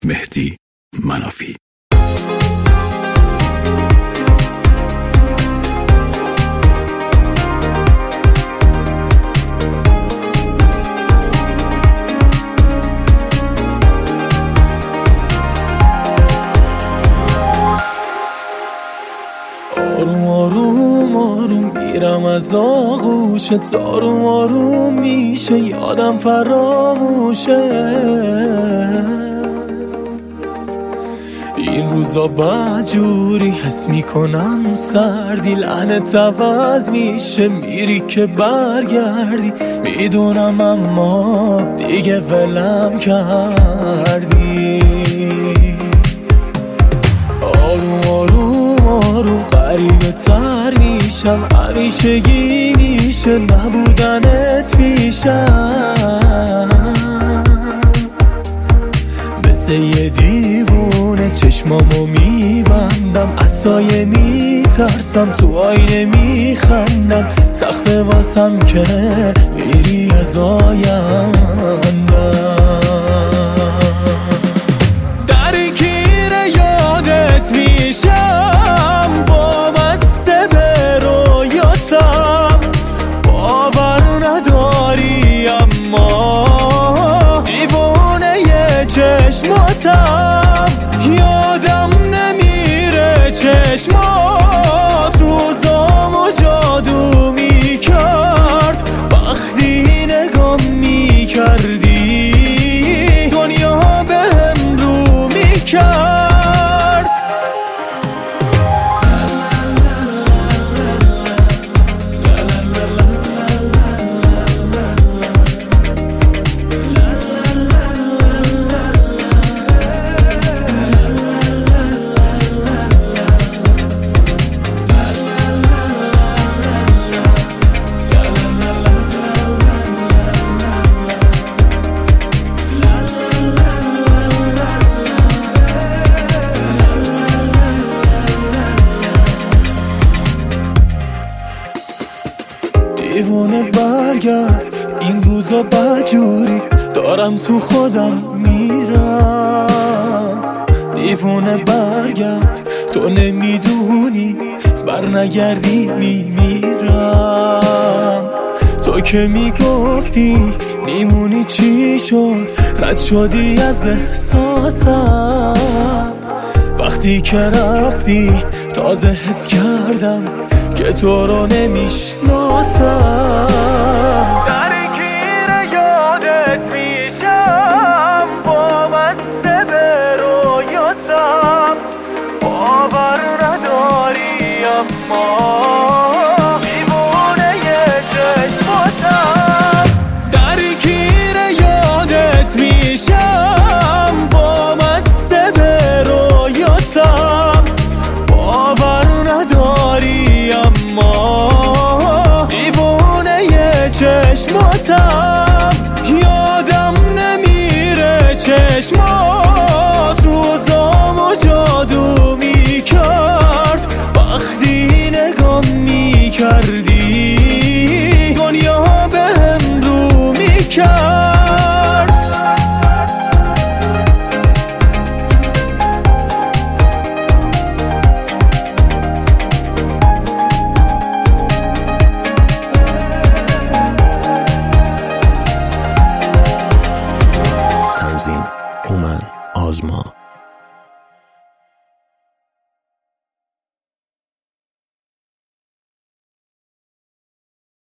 مهدی منافی. آروم آروم آروم میرم از آغوشت، آروم آروم میشه یادم فراموشه. این روزا بدجوری حس میکنم سردی، لعنت عوض میشه میری که برگردی. میدونم اما دیگه ولم کردی. آروم آروم آروم غریبه تر میشم، همیشگی میشه نبودنت پیشم. مثل یه دیوونه چشمامو میبندم، از سایه میترسم تو آینه میخندم. سخته واسم که میری از آیندم. درگیر یادت میشم، وابسته به رویاتم. باور نداری اما دیوونه چشماتم. یادم نمیره چشمات روزامو جادو میکرد. وقتی نگام میکردی دنیا بهم رو میکرد. دیوونه برگرد، این روزا بدجوری دارم تو خودم میرم. دیوونه برگرد، تو نمیدونی برنگردی میمیرم. تو که میگفتی میمونی چی شد، رد شدی از احساسم. وقتی که رفتی تازه حس کردم که تو رو نمیشناسم. درگیر یادت میشم، وابسته به رویاتم. باور نداری اما دیوونه چشماتم. درگیر یادت میشم، وابسته به رویاتم. باور نداری اما دیوونه چشماتم. یادم نمیره چشمات روزامو جادو میکرد. وقتی نگام میکردی دنیا بهم رو میکرد. تنظیم هومن آزما.